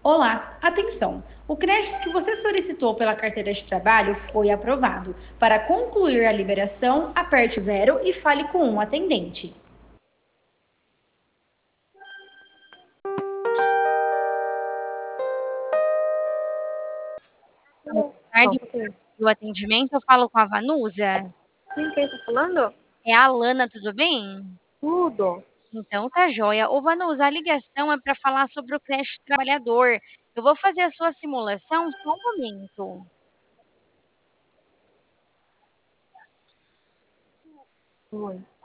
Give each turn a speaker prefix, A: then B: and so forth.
A: Olá, atenção! O crédito que você solicitou pela carteira de trabalho foi aprovado. Para concluir a liberação, aperte o zero e fale com um atendente.
B: Boa
C: Só um
B: tarde,
C: pouquinho.
B: o atendimento, eu falo com a Vanusa.
C: Sim, quem tá falando?
B: É a Alana, tudo bem?
C: Tudo.
B: Então tá joia. Ô Vanusa, a ligação é para falar sobre o crédito trabalhador. Eu vou fazer a sua simulação, só um momento.
C: Oi.